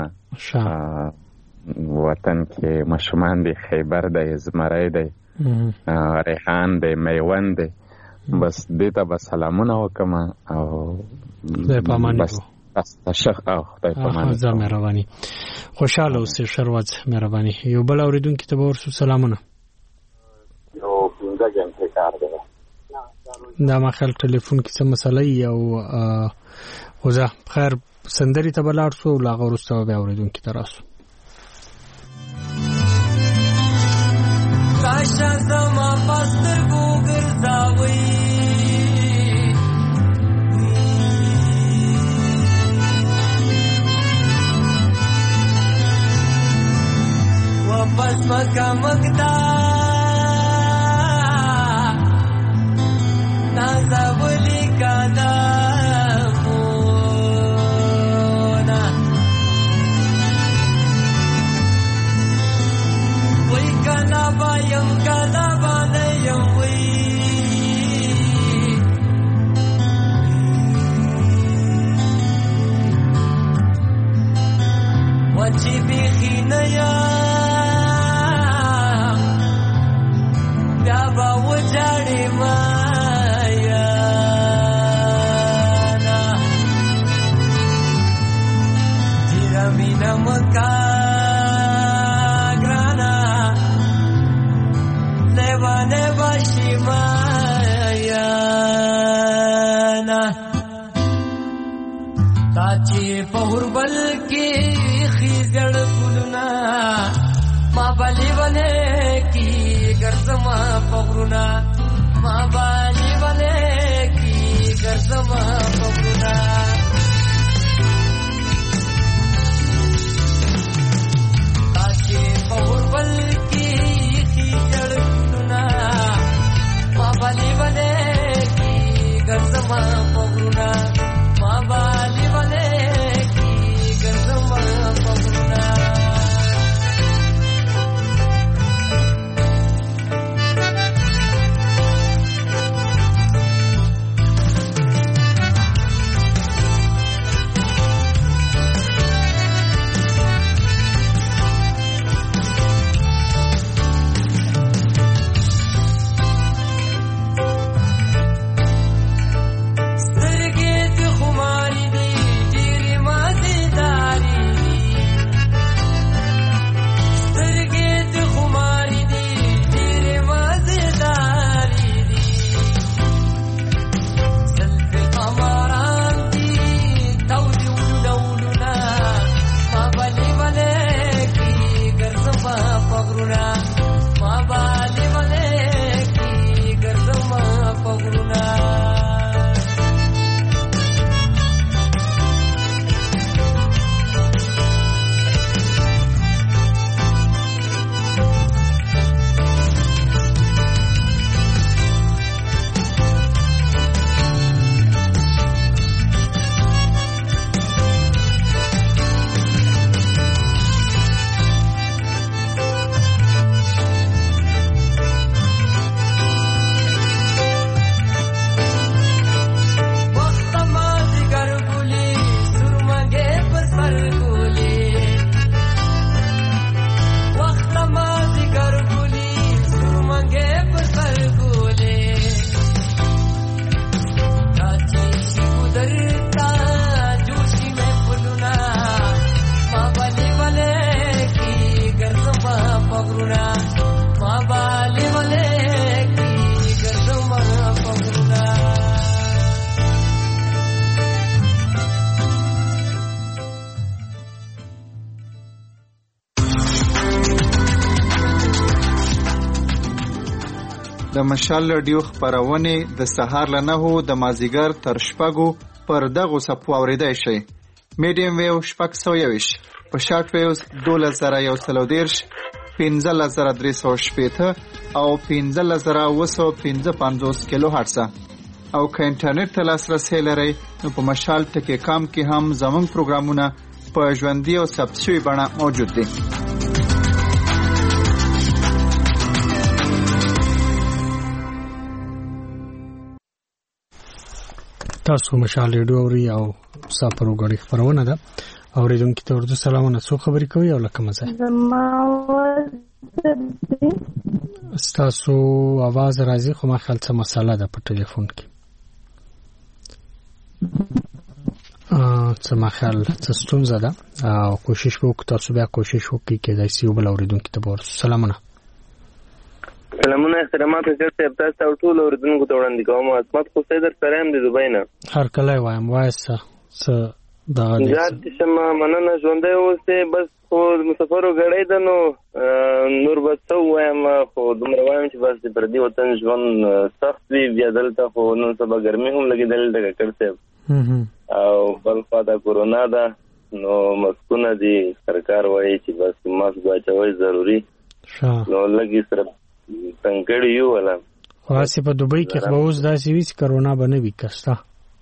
O: وطن کې ماشومان دی، خیبر دی، زمری دی، ریحان دی، میوند دی، بس دې ته به سلامونه وکړم او تاسو ښه او خدای په امان.
B: زه مهرباني خوشاله اوسئ. شروات مهرباني. یو بل اوریدونکو ته ورسو سلامونه.
O: یو پنځه غنټه کار دی.
B: دا ما خپل ټلیفون کې څه مسله یو وزه خیر سندري ته بلار سو لا غورسته به اوریدونکو ته راسو.
P: کاشا زما پستر ګرځاوي واپس مکه مکدا نازولی کانا خونا وی کانا بایم کانا بانیم وی وچی بیخی نیا دابا وجاڑی مایا مینا مکا گرانا لیوانے باشی مایانا تاچی پہر بل کی خیزڑ گلنا ماں بالی بنے کی گرزما پغرنا ماں بالی بنے کی گرزما پغرنا پور بل کی خیجڑ گلنا ماں بالی بنے کی گرزما پغرنا ماں بالی بنے کی گرزما پغرنا
E: د مشال رادیو خبرونه د سهار له نهو د مازیګر تر شپږو پر دغه صفو اوریدای شي. میډیم ویو شپږ سوه یویش په شارټ ویوز دوله زره یو سلو دیرش پنځه زره درې سوه شپېته او پنځه زره اوه سوه پنځه پنځوس کیلو هرټز او که انټرنیټ ته لاسرسی لرئ نو په مشال ټکی کام کې هم زموږ پروګرامونه په ژوندۍ او ثبت شوي بڼه موجود دي.
B: تاسو مشال ریډیو اوري او سفرو غړي خبرونه ده اوریدونکو ته ورته سلامونه. څو خبرې کوي او لکه مزه تاسو आवाज راځي خو ما خپل څه مسله ده په ټلیفون کې. څه ما خیال څه ستونزه ده او کوشش وکړو تاسو بیا کوشش وکړئ کې د سی یو بل اوریدونکو ته ورسو. سلامونه
Q: سلامونه احترامات کړته تاسو او ټول اوریدونکو ته وړاندې کوم. عصمت خو سیدر سره هم د دوبۍ نه
B: هر کله وایم وایسه څه دا دې
Q: ځات شمه مننه ژوندې اوسه بس خو مسافرو غړې ده نو نور بس وایم خو دومره وایم چې بس پر دې وطن ژوند سخت وی بیا دلته خو نن سبا ګرمي هم لګیدل د کړته او بل خواته کورونا ده نو مسکونه دي سرکار وایي چې بس ماسک واچوي ضروري نو لګي سره څنګه یو ولا
B: خاصه په دوبۍ کې خو اوس داسې وی چې کورونا باندې وکستا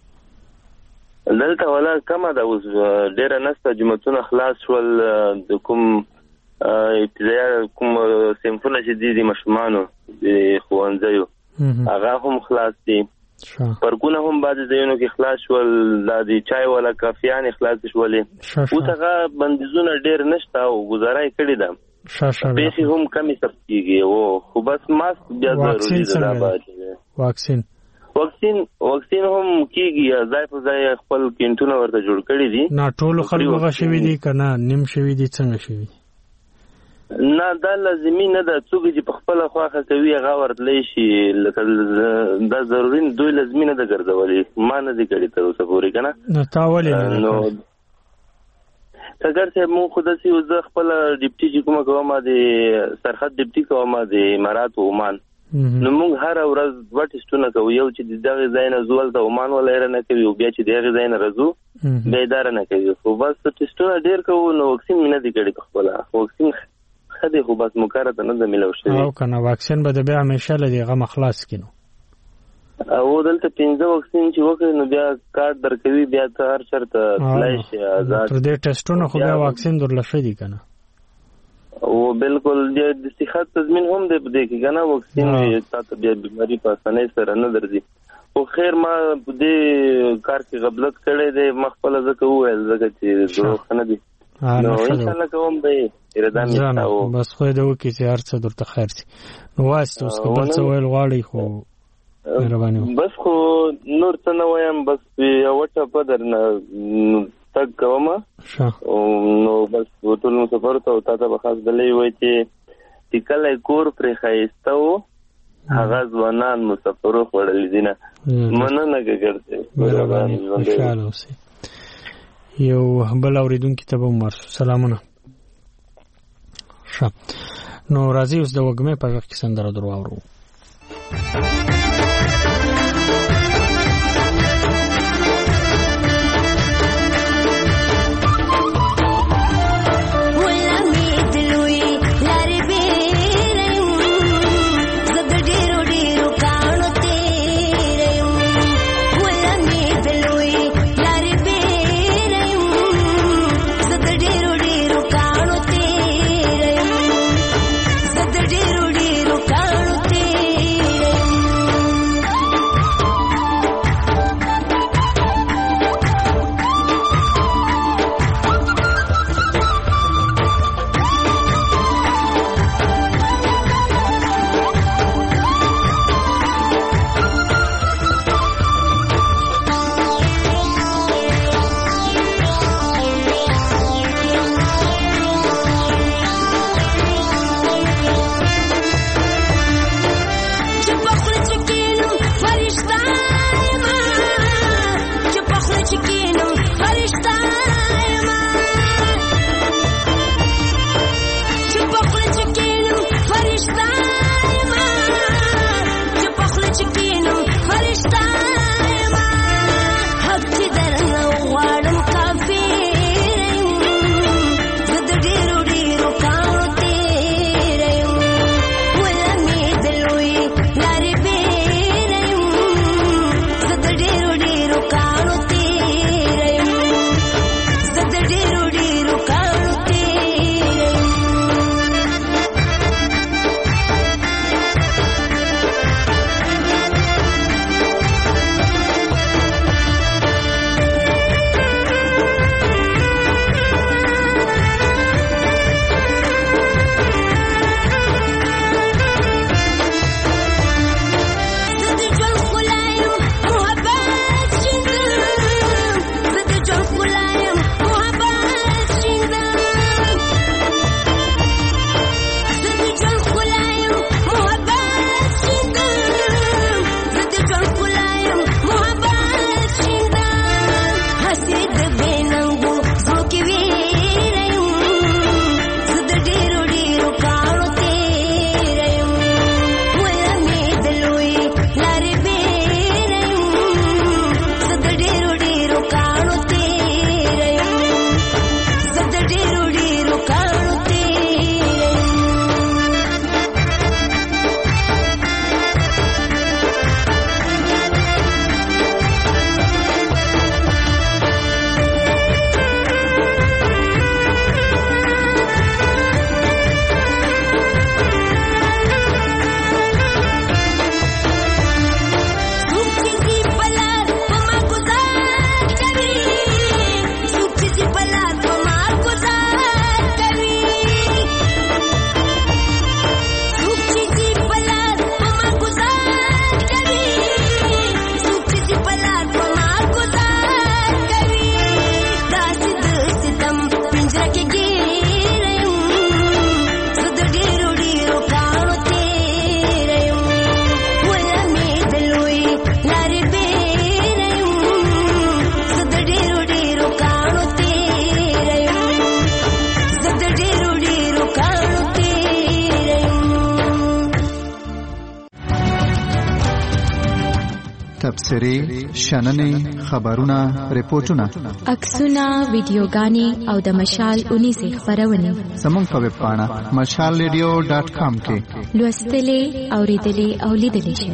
Q: دلته ولا کما ده اوس ډېر نسته جمعتون خلاص ول د کوم ابتدایي کوم سیمفونه چې دي د مشمانو د خوانځيو هغه هم خلاص دي پرګونه هم بعد ځایونو کې خلاص ول د چای ولا کافيان خلاص شولې او څنګه بندیزونه ډېر نشته او گزارای کړی ده پیسې هم کمی سپکیږي او خو بس ماسک بیا ضروري ده.
B: واکسین
Q: واکسین واکسین هم کیږي ځای په ځای خپل کینټونه ورته جوړ کړی دي.
B: نه ټول خلکو غشوي دي کنه نیم شوی دي څنګه شوی
Q: نه دا لازمي نه ده څوک چې په خپل خواخه کوي هغه ورتلی شي لکه دا ضروري دوی لازمي نه ده ګرځولي ما نه دي کړی تر اوسه پورې کنه
B: نو تا ولې
Q: نو څنګه چې مو خود سي وز خپل ډیپټي چې کومه کومه دي سرحد ډیپټي کومه دي امارات او عمان نو موږ هر ورځ وټ استونه کوو یو چې دغه ځای نه زول ته عمان ولر نه کوي او بیا چې دغه ځای نه رزو به اداره نه کوي خو بس ټیسټونه ډیر کوو نو واکسین نه دي کړی خپل واکسین خدي خو بس مقرره نه ده ملو شوی
B: او کنه واکسین به بیا همیشه لدی غو مخلاص کینو
Q: او دلته پنځه واکسین چې وکړي نو بیا کارت درکوي بیا ته هر شرط تلای شي آزاد
B: تر دې ټیسټونه خو بیا واکسین درل شوی کنه
Q: او بالکل د صحت تضمین هم دې بده کې کنه واکسین تاسو بیا بیماری په اسانۍ سره نه درځي او خیر ما دې کار کې غفلت کړې دې مخبل زکه وایل زکه چې دروغ نه دي نو ان شاء الله کوم به اراده مې تاو
B: بس خو دې وکي چې هر څه درته خیر شي نو واسطه اوس په څه ویل غواړي خو مهرباني
Q: بس خو نور څه نه وایم بس یو ټا په درنه تک کوم نو بس ټول نو سفر ته او تاسو به خاص دلې وای چې ټیکلای کور پر خایستو هغه ځوانان مسافرو خړل دي نه مننه ګرځي
B: مهرباني خوشاله اوسئ. یو بل اوریدونکو ته به مرسو سلامونه ښه نو راځي اوس د وګمې په وخت کې سندره درو اورو
E: تبصرې شننې خبرونه ریپورتونه
G: عکسونه ویډیوګانې او د مشال اونیزې خبرونه
E: زموږ په ویب پاڼه مشال ریډیو ډاټ کام کې
G: لوستلې اوریدلې او لیدلې شئ.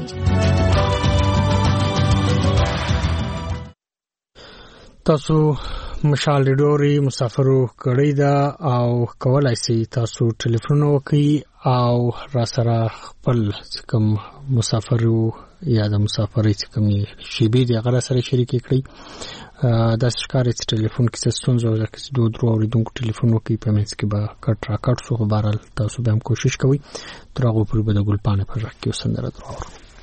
B: تاسو مشال ریډیو مسافرو کړی دا او کولای شئ تاسو ټلیفون وکړئ او را سره خپل کوم مسافرو یا د مسافرۍ کوم شیبې د غره سره شریک کړئ. د ښکارې ټلیفون کې ستونزه او د دوه درو اوریدونکو ټلیفون وکړئ په منځ کې به کټ را کټ شو. بهرحال تاسو به هم کوشش کوئ تر هغه پورې به د ګلپانې په غږ کې سندره درو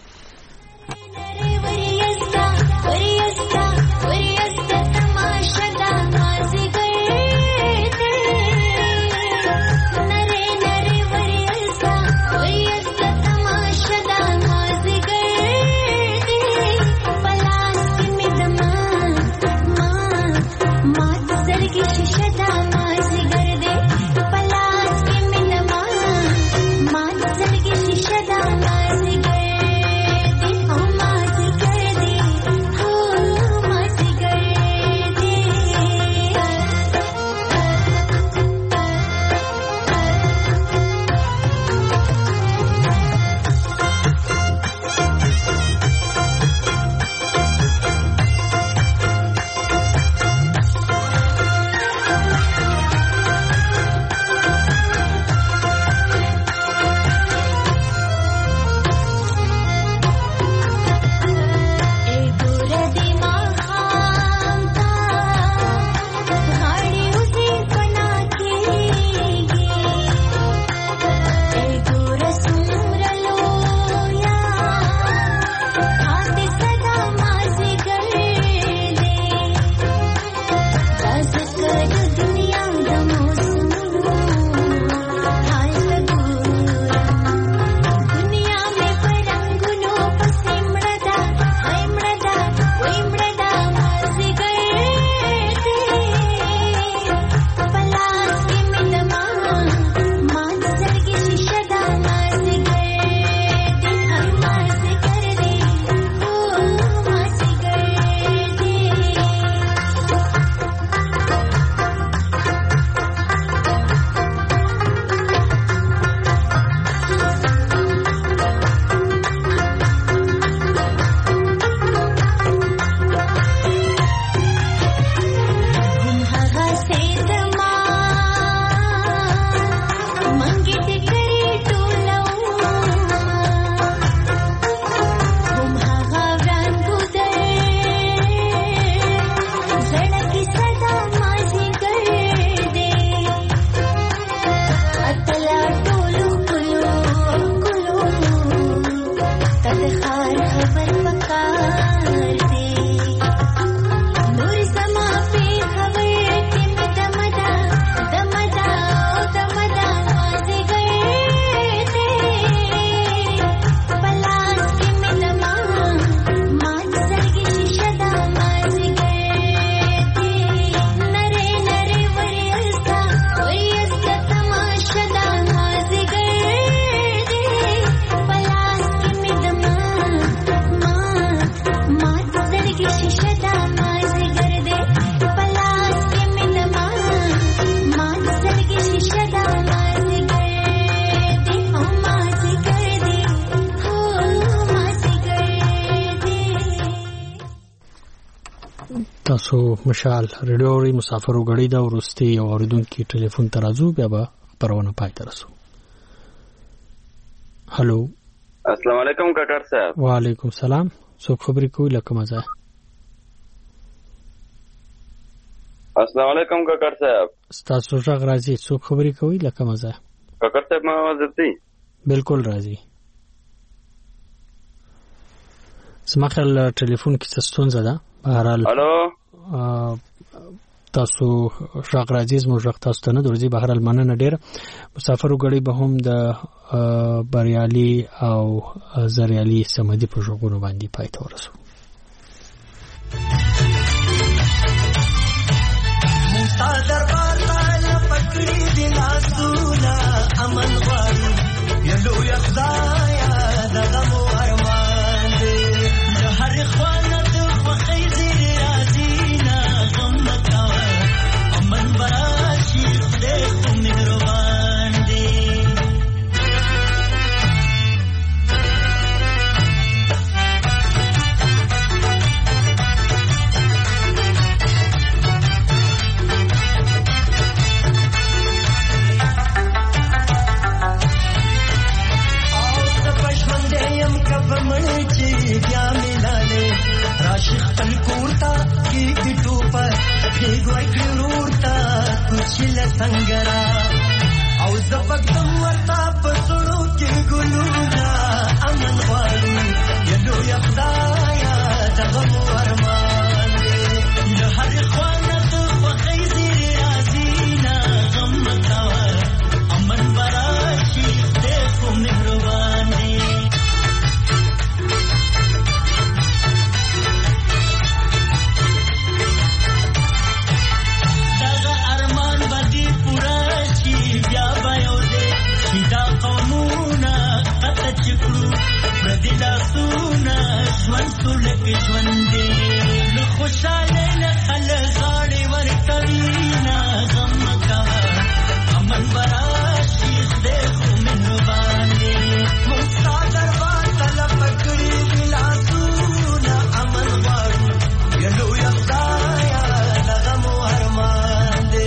B: تاسو مشال ریډیو مسافرو غړي دا ورستي او اوریدونکو ټلیفون ترازو بیا به پرونه پای ترسو. هالو
R: السلام علیکم کاکر صاحب.
B: وعلیکم السلام. څوک خبرې کوي لکه مزه؟
R: السلام علیکم کاکر صاحب.
B: تاسو څنګه راځي؟ څوک خبرې کوي لکه مزه؟
R: کاکر صاحب ما आवाज دی؟
B: بالکل راځي. سمخل ټلیفون کې ستونزه ده. بهرحال
R: الو
B: تاسو شاق راځي مو شاق تاسو ته نه درځي. بهرحال مننه ډیر. مسافرو غړي به هم د بریالي او زریالي سمدي په ژوندونو باندې پای ته ورسو.
N: مستادر باران پکړي دي لاسونه امن غواړي یلو یخدایا دغه مو ارمان دي هر خوا
P: کړو پردي لاسونه ژوند ټوله کې ژوند دی نو خوشاله نه خلک غاړې ورکوي نه غم مه کوه امن به راشي خدای خو مهربان دی موږ ستا دربار طلب کړي دي لاسونه امن غواړو یا لویه خدایه دغه مو ارمان دی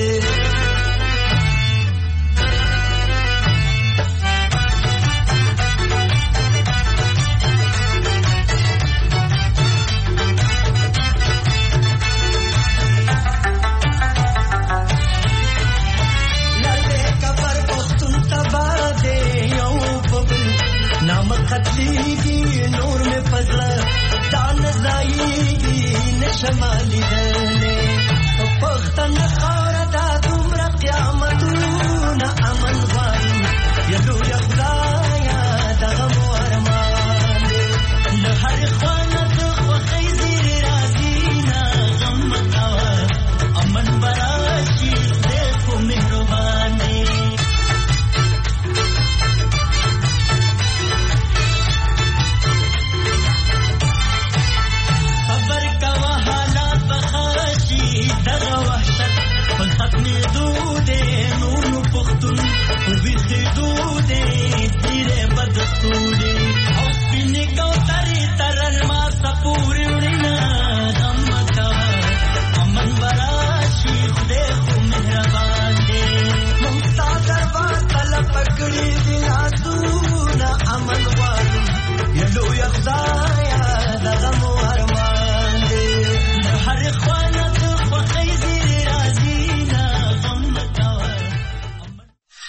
P: قتليږي نور مې پزړه دان ځایږي نشمال